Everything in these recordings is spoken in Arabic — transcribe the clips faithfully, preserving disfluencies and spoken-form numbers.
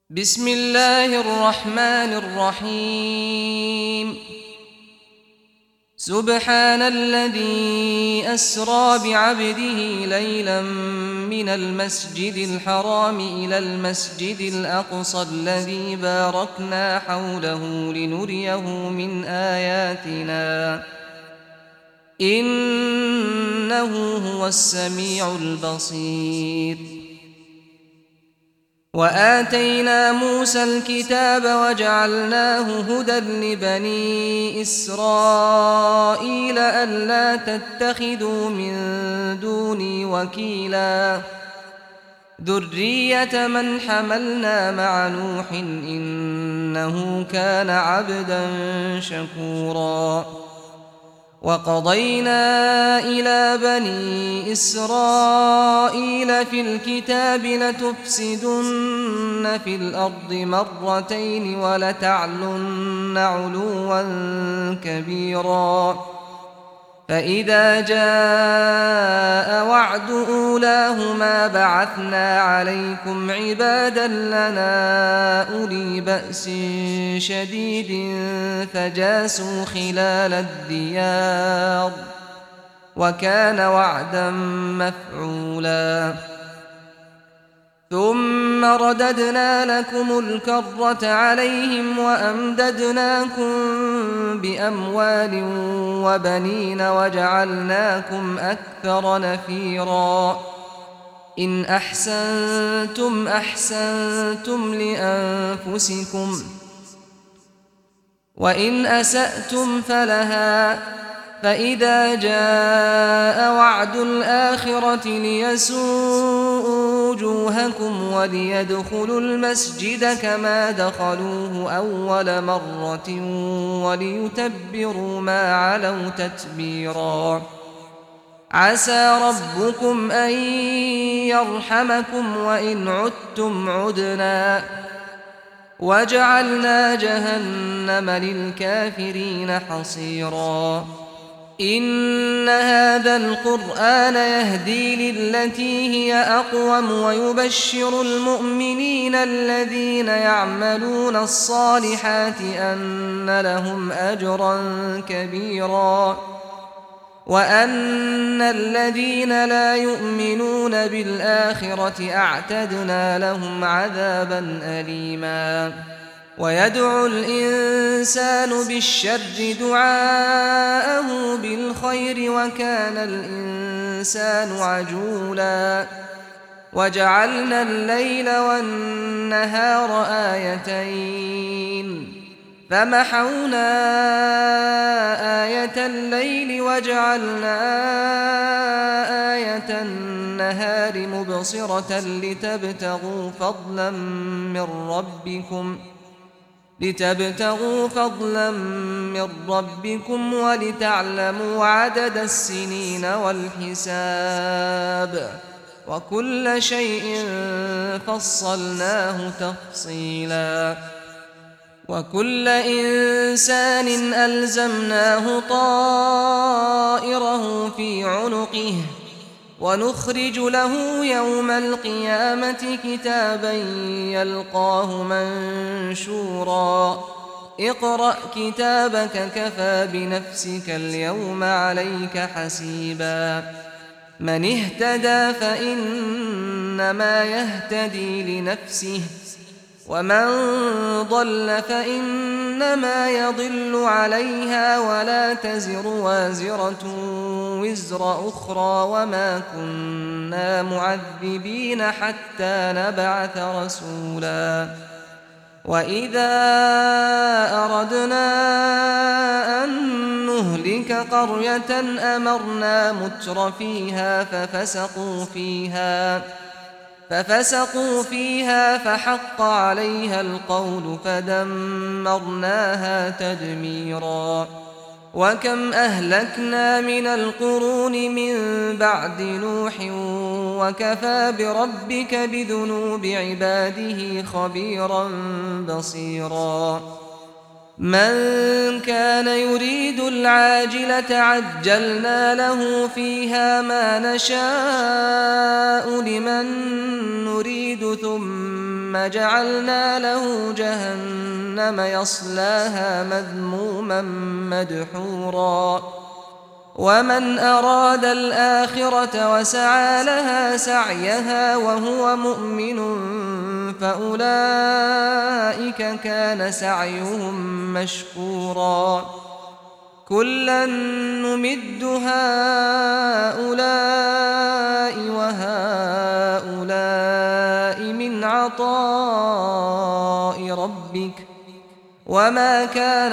بسم الله الرحمن الرحيم. سبحان الذي أسرى بعبده ليلا من المسجد الحرام إلى المسجد الأقصى الذي باركنا حوله لنريه من آياتنا إنه هو السميع البصير. وآتينا موسى الكتاب وجعلناه هدى لبني إسرائيل ألا تتخذوا من دوني وكيلا ذرية من حملنا مع نوح إنه كان عبدا شكورا. وقضينا إلى بني إسرائيل في الكتاب لتفسدن في الأرض مرتين ولتعلن علوا كبيرا. فإذا جاء وعد أولاهما بعثنا عليكم عبادا لنا أولي بأس شديد فجاسوا خلال الديار وكان وعدا مفعولا. ثم رددنا لكم الكرة عليهم وأمددناكم بأموال وبنين وجعلناكم أكثر نفيرا. إن أحسنتم أحسنتم لأنفسكم وإن أسأتم فلها. فإذا جاء وعد الآخرة ليسوءوا وجوهكم وليدخلوا المسجد كما دخلوه أول مرة وليتبروا ما علوا تتبيرا. عسى ربكم أن يرحمكم وإن عدتم عدنا وجعلنا جهنم للكافرين حصيرا. إن هذا القرآن يهدي للتي هي أقوم ويبشر المؤمنين الذين يعملون الصالحات أن لهم أجرا كبيرا وأن الذين لا يؤمنون بالآخرة أعتدنا لهم عذابا أليما. ويدعو الإنسان بالشر دعاءه بالخير وكان الإنسان عجولا. وجعلنا الليل والنهار آيتين فمحونا آية الليل وجعلنا آية النهار مبصرة لتبتغوا فضلا من ربكم لتبتغوا فضلا من ربكم ولتعلموا عدد السنين والحساب وكل شيء فصلناه تفصيلا. وكل إنسان ألزمناه طائره في عنقه ونخرج له يوم القيامة كتابا يلقاه منشورا. اقرأ كتابك كفى بنفسك اليوم عليك حسيبا. من اهتدى فإنما يهتدي لنفسه ومن ضل فإنما يضل عليها ولا تزر وازرة وزر أخرى وما كنا معذبين حتى نبعث رسولا. وإذا أردنا أن نهلك قرية أمرنا متر فيها ففسقوا فيها ففسقوا فيها فحق عليها القول فدمرناها تدميرا. وكم أهلكنا من القرون من بعد نوح وكفى بربك بذنوب عباده خبيرا بصيرا. من كان يريد العاجلة عجلنا له فيها ما نشاء لمن نريد ثم ثم جعلنا له جهنم يصلاها مذموما مدحورا ومن أراد الآخرة وسعى لها سعيها وهو مؤمن فأولئك كان سعيهم مشكورا كلا نمد هؤلاء وهؤلاء من عطاء ربك وما كان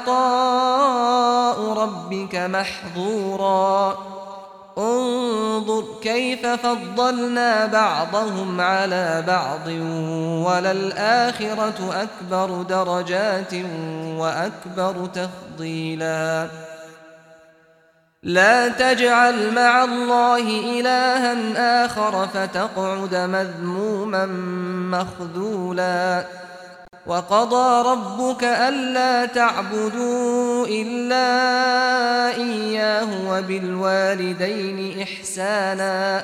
عطاء ربك محظورا انظر كيف فضلنا بعضهم على بعض وللآخرة أكبر درجات وأكبر تفضيلا لا تجعل مع الله إلها آخر فتقعد مذموما مخذولا وقضى ربك ألا تعبدوا إلا إياه وبالوالدين إحسانا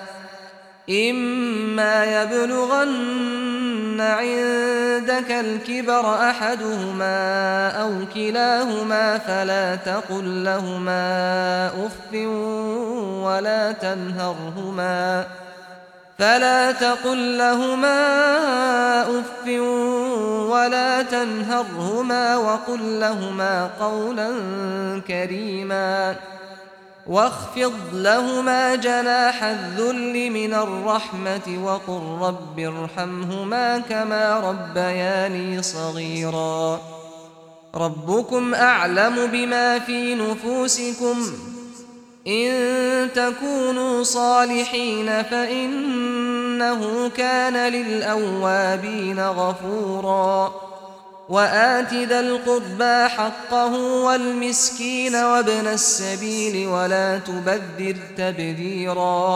إما يبلغن عندك الكبر أحدهما أو كلاهما فلا تقل لهما أف ولا تنهرهما فلا تقل لهما أف ولا تنهرهما وقل لهما قولا كريما واخفض لهما جناح الذل من الرحمة وقل رب ارحمهما كما ربياني صغيرا ربكم أعلم بما في نفوسكم إن تكونوا صالحين فإنه كان للأوابين غفورا وآت ذا القربى حقه والمسكين وابن السبيل ولا تبذر تبذيرا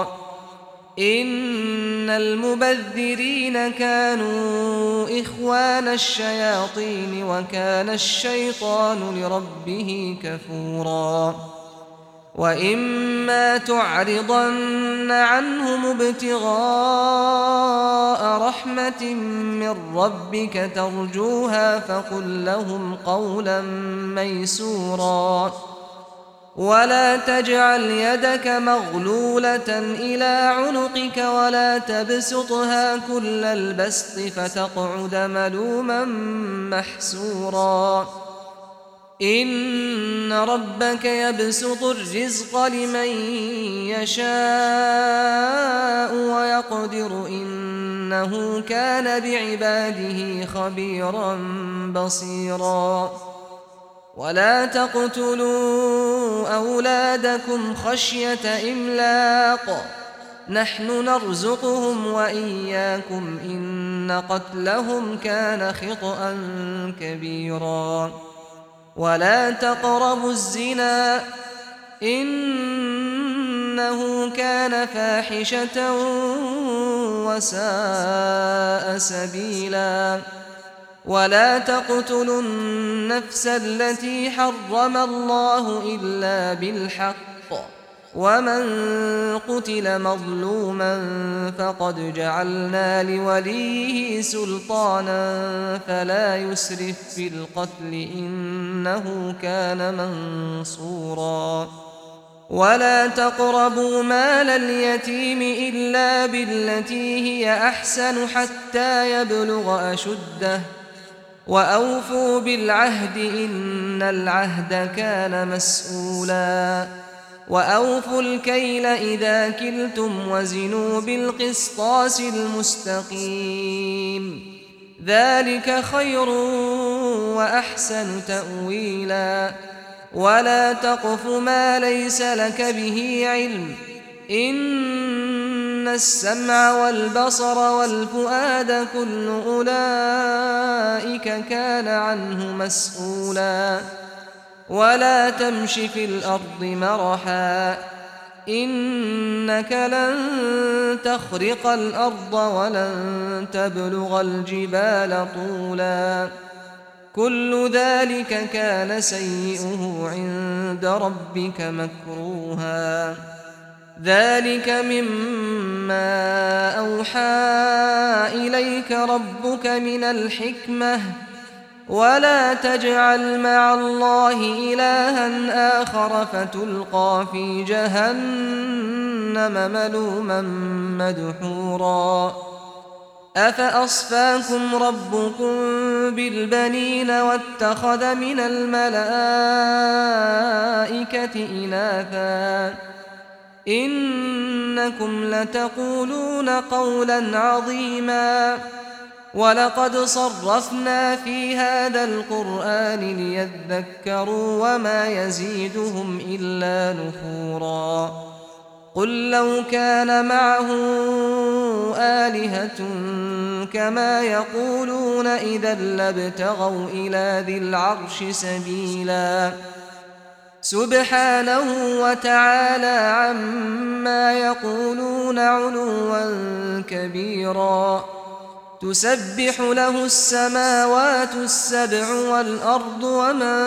إن المبذرين كانوا إخوان الشياطين وكان الشيطان لربه كفورا وإما تعرضن عنهم ابتغاء رحمة من ربك ترجوها فقل لهم قولا ميسورا ولا تجعل يدك مغلولة إلى عنقك ولا تبسطها كل البسط فتقعد ملوما محسورا إن ربك يبسط الرزق لمن يشاء ويقدر إنه كان بعباده خبيرا بصيرا ولا تقتلوا أولادكم خشية إملاق نحن نرزقهم وإياكم إن قتلهم كان خطأ كبيرا ولا تقربوا الزنا إنه كان فاحشة وساء سبيلا ولا تقتلوا النفس التي حرم الله إلا بالحق ومن قتل مظلوما فقد جعلنا لوليه سلطانا فلا يسرف في القتل إنه كان منصورا ولا تقربوا مال اليتيم إلا بالتي هي أحسن حتى يبلغ أشده وأوفوا بالعهد إن العهد كان مسؤولا وأوفوا الكيل إذا كلتم وزنوا بالقسطاس المستقيم ذلك خير وأحسن تأويلا ولا تقف ما ليس لك به علم إن السمع والبصر والفؤاد كل أولئك كان عنه مسؤولا ولا تمش في الأرض مرحا إنك لن تخرق الأرض ولن تبلغ الجبال طولا كل ذلك كان سيئه عند ربك مكروها ذلك مما أوحى إليك ربك من الحكمة ولا تجعل مع الله إلها آخر فتلقى في جهنم ملوما مدحورا أفأصفاكم ربكم بالبنين واتخذ من الملائكة إناثا إنكم لتقولون قولا عظيما ولقد صرفنا في هذا القرآن ليذكروا وما يزيدهم إلا نفورا قل لو كان معه آلهة كما يقولون إذا لابتغوا إلى ذي العرش سبيلا سبحانه وتعالى عما يقولون علوا كبيرا تسبح له السماوات السبع والأرض ومن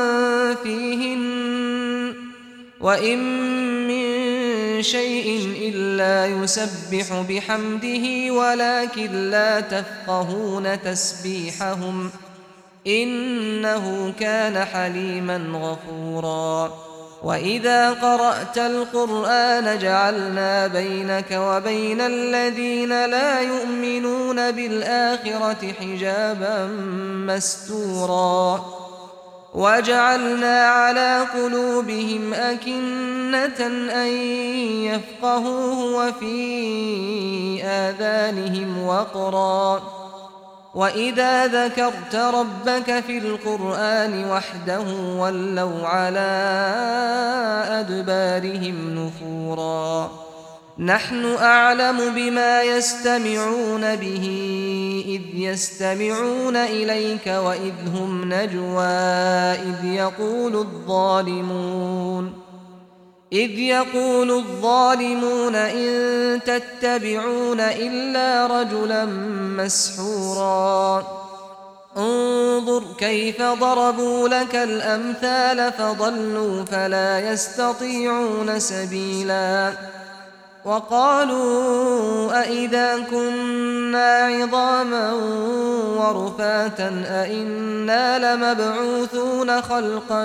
فيهن وإن من شيء إلا يسبح بحمده ولكن لا تفقهون تسبيحهم إنه كان حليما غفورا وإذا قرأت القرآن جعلنا بينك وبين الذين لا يؤمنون بالآخرة حجابا مستورا وجعلنا على قلوبهم أكنة أن يفقهوه وفي آذانهم وقرا وإذا ذكرت ربك في القرآن وحده ولوا على أدبارهم نفورا نحن أعلم بما يستمعون به إذ يستمعون إليك وإذ هم نجوى إذ يقول الظالمون إذ يقول الظالمون إن تتبعون إلا رجلا مسحورا انظر كيف ضربوا لك الأمثال فضلوا فلا يستطيعون سبيلا وقالوا أئذا كنا عظاما ورفاتا أئنا لمبعوثون خلقا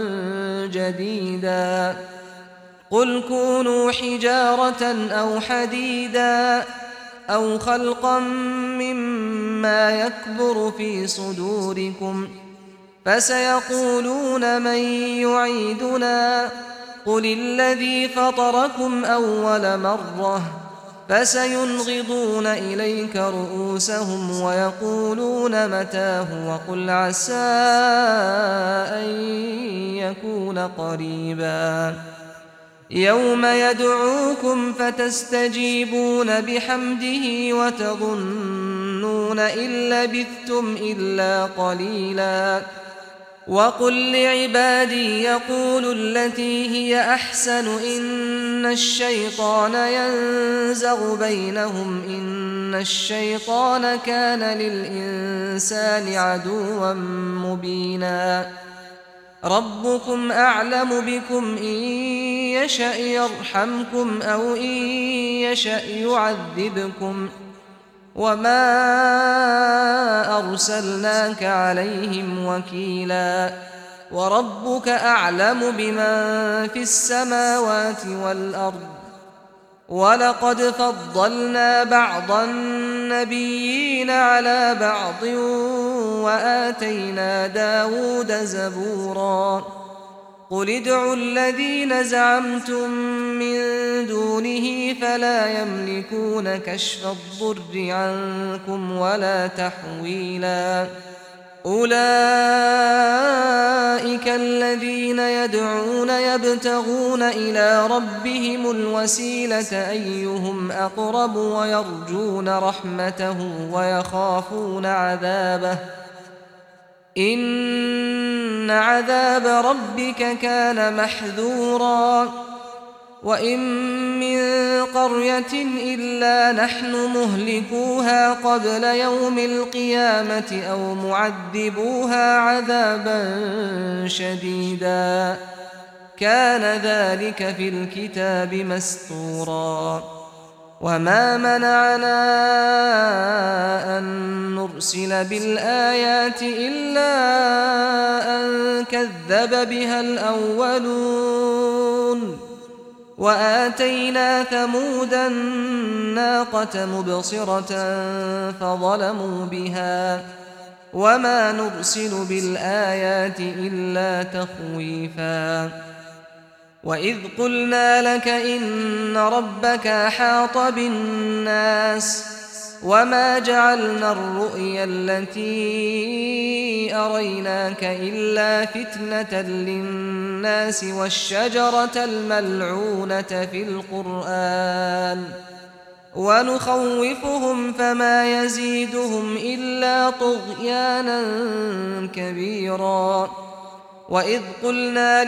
جديدا قل كونوا حجارة أو حديدا أو خلقا مما يكبر في صدوركم فسيقولون من يعيدنا قل الذي فطركم أول مرة فسينغضون إليك رؤوسهم ويقولون متاه وقل عسى أن يكون قريبا يوم يدعوكم فتستجيبون بحمده وتظنون إن لبثتم إلا قليلا وقل لعبادي يقولوا التي هي أحسن إن الشيطان ينزغ بينهم إن الشيطان كان للإنسان عدوا مبينا ربكم أعلم بكم إن يشأ يرحمكم أو إن يشأ يعذبكم وما أرسلناك عليهم وكيلا وربك أعلم بمن في السماوات والأرض ولقد فضلنا بعض النبيين على بعض وآتينا داود زبورا قل ادعوا الذين زعمتم من دونه فلا يملكون كشف الضر عنكم ولا تحويلا أولئك الذين يدعون يبتغون إلى ربهم الوسيلة أيهم أقرب ويرجون رحمته ويخافون عذابه إن عذاب ربك كان محذورا وإن من قرية إلا نحن مهلكوها قبل يوم القيامة أو معذبوها عذابا شديدا كان ذلك في الكتاب مسطورا وما منعنا أن نرسل بالآيات إلا أن كذب بها الأولون وآتينا ثمود الناقة مبصرة فظلموا بها وما نرسل بالآيات إلا تخويفا وإذ قلنا لك إن ربك أحاط بالناس وما جعلنا الرؤيا التي أريناك إلا فتنة للناس والشجرة الملعونة في القرآن ونخوفهم فما يزيدهم إلا طغيانا كبيرا وإذ قلنا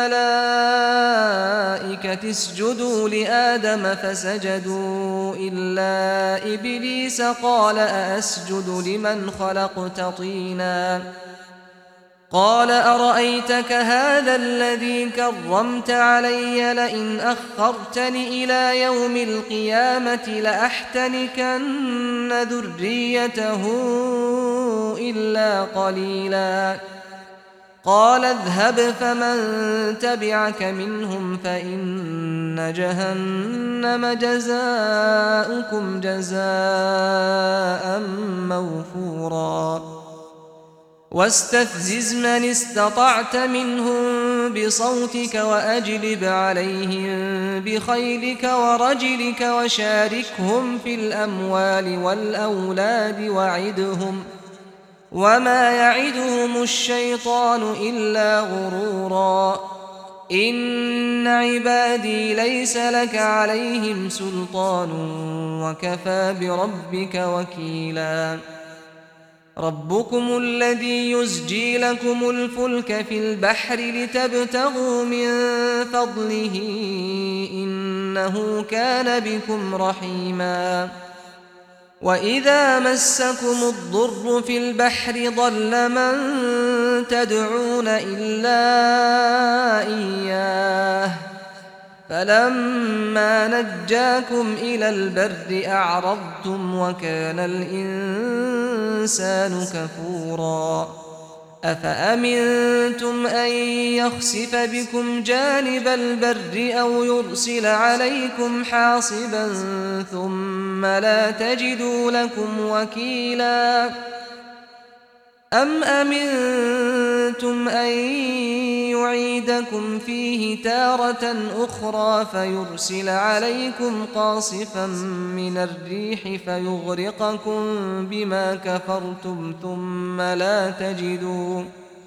للملائكة اسجدوا لآدم فسجدوا إلا إبليس قال أأسجد لمن خلقت طينا قال أرأيتك هذا الذي كرمت علي لئن أخرتني إلى يوم القيامة لأحتنكن ذريته إلا قليلا قال اذهب فمن تبعك منهم فإن جهنم جزاؤكم جزاء موفورا واستفزز من استطعت منهم بصوتك وأجلب عليهم بخيلك ورجلك وشاركهم في الأموال والأولاد وعدهم وما يعدهم الشيطان إلا غرورا إن عبادي ليس لك عليهم سلطان وكفى بربك وكيلا ربكم الذي يزجي لكم الفلك في البحر لتبتغوا من فضله إنه كان بكم رحيما وإذا مسكم الضر في البحر ضل من تدعون إلا إياه فلما نجاكم إلى البر أعرضتم وكان الإنسان كفورا أفأمنتم أن يخسف بكم جانب البر أو يرسل عليكم حاصبا ثم لا تجدوا لكم وكيلا أم أمنتم أن يعيدكم فيه تارة أخرى فيرسل عليكم قاصفا من الريح فيغرقكم بما كفرتم ثم لا تجدوا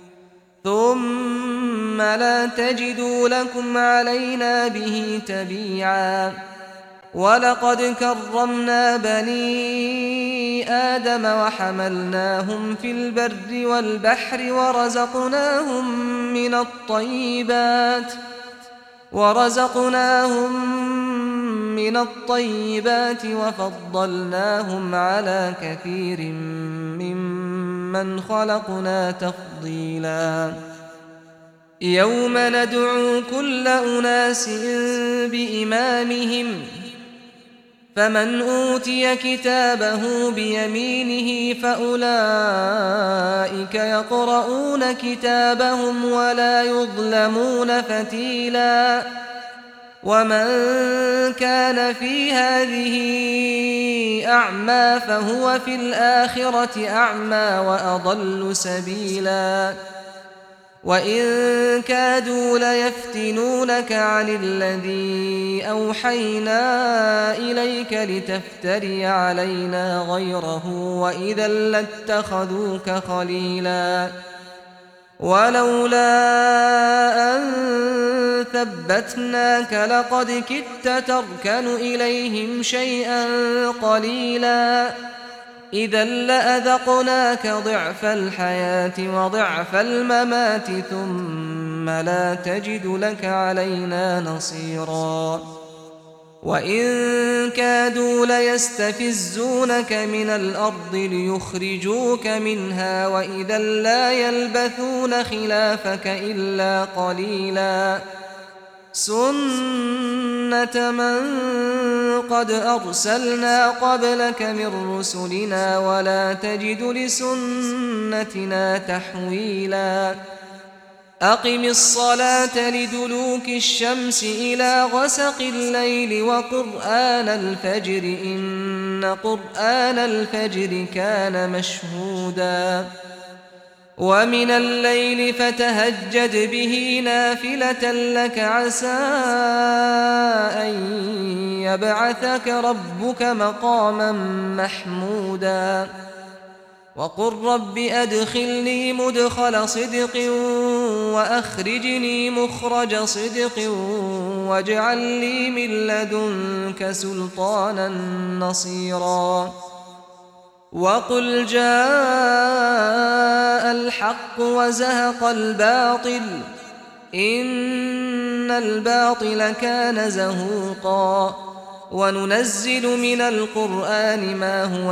ثم لا تجدوا لكم علينا به تبيعا ولقد كرمنا بني آدم وحملناهم في البر والبحر ورزقناهم من الطيبات ورزقناهم من الطيبات وفضلناهم على كثير ممن خلقنا تفضيلا يوم ندعو كل أناس بإمامهم فمن أوتي كتابه بيمينه فأولئك يقرؤون كتابهم ولا يظلمون فتيلا ومن كان في هذه أعمى فهو في الآخرة أعمى وأضل سبيلا وإن كادوا ليفتنونك عن الذي أوحينا إليك لتفتري علينا غيره وإذا لاتخذوك خليلا ولولا أن ثبتناك لقد كدت تركن إليهم شيئا قليلا إذا لأذقناك ضعف الحياة وضعف الممات ثم لا تجد لك علينا نصيرا وإن كادوا ليستفزونك من الأرض ليخرجوك منها وإذا لا يلبثون خلافك إلا قليلا سنة من قد أرسلنا قبلك من رسلنا ولا تجد لسنتنا تحويلا أقم الصلاة لدلوك الشمس إلى غسق الليل وقرآن الفجر إن قرآن الفجر كان مشهودا ومن الليل فتهجد به نافلة لك عسى أن يبعثك ربك مقاما محمودا وقل رب أدخلني مدخل صدق وأخرجني مخرج صدق واجعل لي من لدنك سلطانا نصيرا وقل جاء الحق وزهق الباطل إن الباطل كان زهوقا وننزل من القرآن ما هو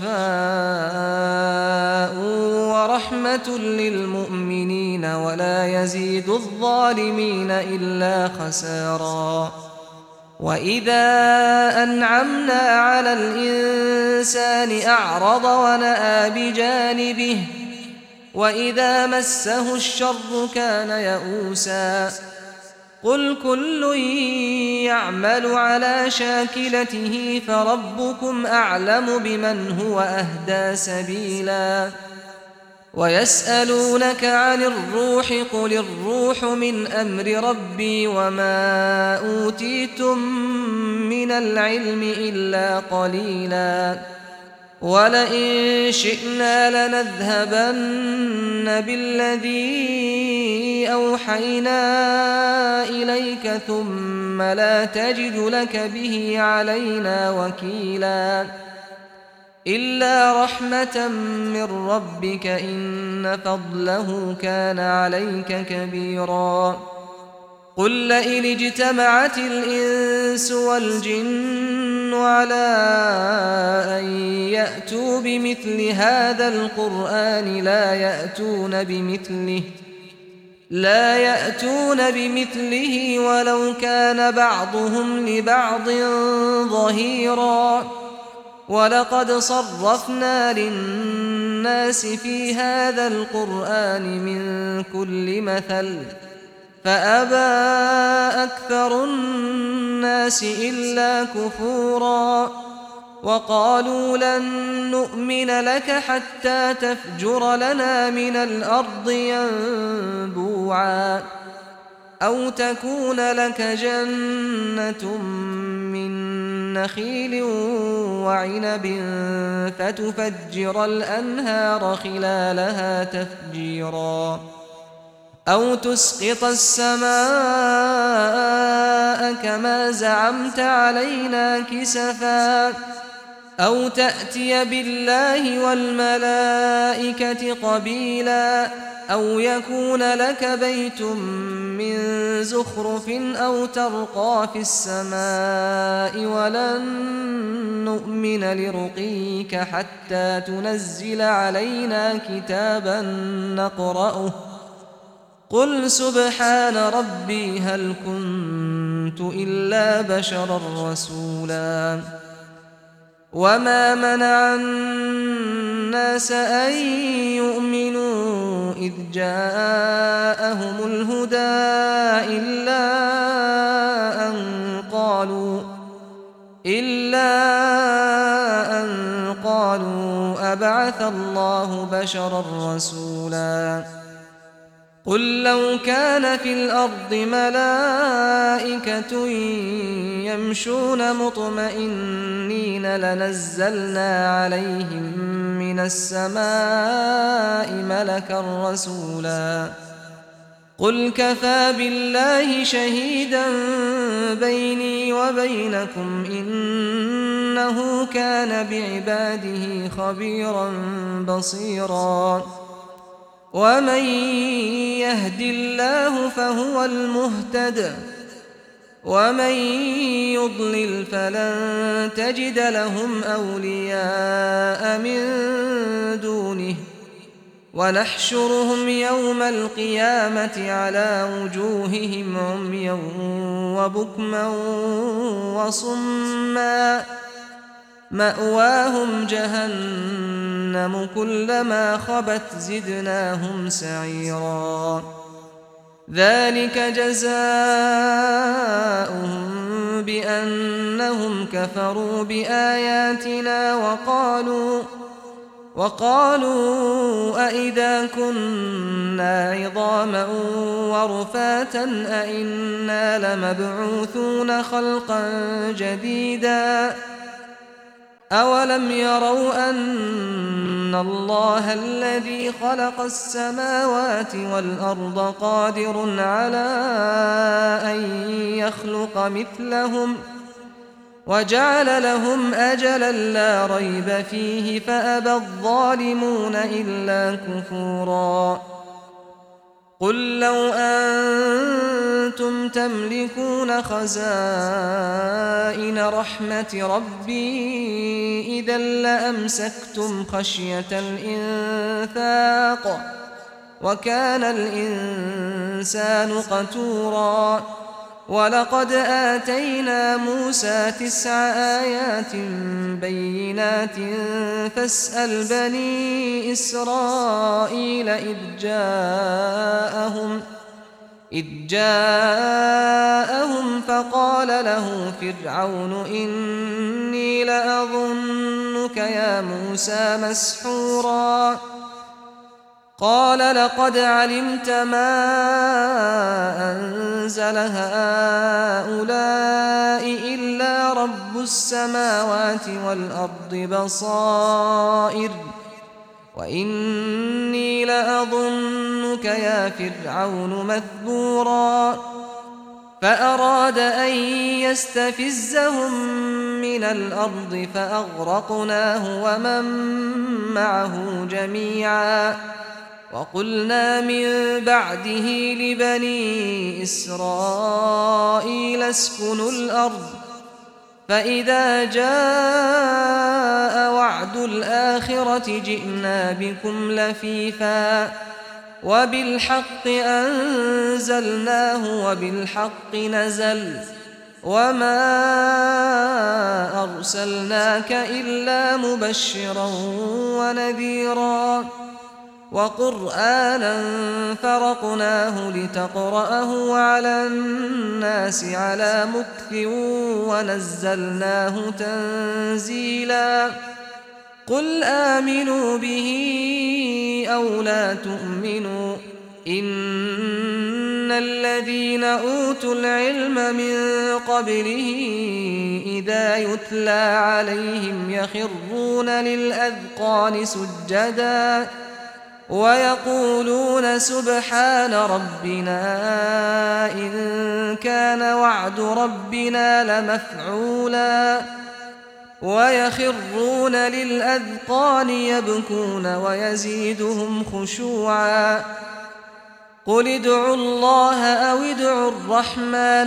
شفاء ورحمة للمؤمنين ولا يزيد الظالمين إلا خسارا وإذا أنعمنا على الإنسان أعرض ونأى بجانبه وإذا مسه الشر كان يئوسا قل كل يعمل على شاكلته فربكم أعلم بمن هو أهدى سبيلا ويسألونك عن الروح قل الروح من أمر ربي وما أوتيتم من العلم إلا قليلا ولئن شئنا لنذهبن بالذي أوحينا إليك ثم لا تجد لك به علينا وكيلا إلا رحمة من ربك إن فضله كان عليك كبيرا قل لئن اجتمعت الإنس والجن على أن يأتوا بمثل هذا القرآن لا يأتون بمثله لا يأتون بمثله ولو كان بعضهم لبعض ظهيرا ولقد صرفنا للناس في هذا القرآن من كل مثل فأبى أكثر الناس إلا كفورا وقالوا لن نؤمن لك حتى تفجر لنا من الأرض ينبوعا أو تكون لك جنة من نخيل وعنب فتفجر الأنهار خلالها تفجيرا أو تسقط السماء كما زعمت علينا كسفا أو تأتي بالله والملائكة قبيلا أو يكون لك بيت من زخرف أو ترقى في السماء ولن نؤمن لرقيك حتى تنزل علينا كتابا نقرأه قل سبحان ربي هل كنت إلا بشرا رسولا وما منع الناس أن يؤمنوا إذ جاءهم الهدى إلا أن قالوا إلا أن قالوا أبعث الله بشرا رسولا قل لو كان في الأرض ملائكة يمشون مطمئنين لنزلنا عليهم من السماء ملكا رسولا قل كفى بالله شهيدا بيني وبينكم إنه كان بعباده خبيرا بصيرا ومن يهد الله فهو المهتد ومن يضلل فلن تجد لهم أولياء من دونه ونحشرهم يوم القيامة على وجوههم عميا وبكما وصما مأواهم جهنم كلما خبت زدناهم سعيرا ذلك جزاؤهم بأنهم كفروا بآياتنا وقالوا وقالوا أئذا كنا عظاما ورفاتا أئنا لمبعوثون خلقا جديدا أولم يروا أن الله الذي خلق السماوات والأرض قادر على أن يخلق مثلهم وجعل لهم أجلا لا ريب فيه فأبى الظالمون إلا كفورا قل لو أنتم تملكون خزائن رحمة ربي إذا لأمسكتم خشية الإنفاق وكان الإنسان قتورا ولقد آتينا موسى تسع آيات بينات فاسأل بني إسرائيل إذ جاءهم إذ جاءهم فقال له فرعون إني لأظنك يا موسى مسحورا قال لقد علمت ما أنزل هؤلاء إلا رب السماوات والأرض بصائر وإني لأظنك يا فرعون مثبورا فأراد أن يستفزهم من الأرض فأغرقناه ومن معه جميعا وقلنا من بعده لبني إسرائيل اسكنوا الأرض فإذا جاء وعد الآخرة جئنا بكم لفيفا وبالحق أنزلناه وبالحق نزل وما أرسلناك إلا مبشرا ونذيرا وقرآنا فرقناه لتقرأه على الناس على مكث ونزلناه تنزيلا قل آمنوا به أو لا تؤمنوا إن الذين أوتوا العلم من قبله إذا يتلى عليهم يخرون للأذقان سجدا ويقولون سبحان ربنا إن كان وعد ربنا لمفعولا ويخرون للأذقان يبكون ويزيدهم خشوعا قل ادعوا الله أو ادعوا الرحمن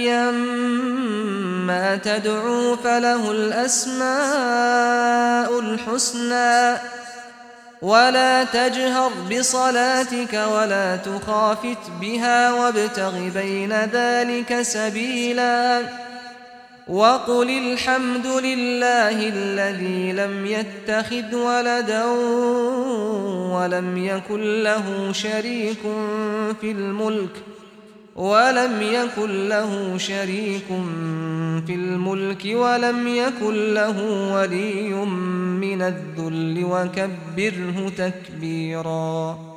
أيما تدعوا فله الأسماء الحسنى ولا تجهر بصلاتك ولا تخافت بها وابتغ بين ذلك سبيلا وقل الحمد لله الذي لم يتخذ ولدا ولم يكن له شريك في الملك ولم يكن له شريك في الملك ولم يكن له ولي من الذل وكبره تكبيرا.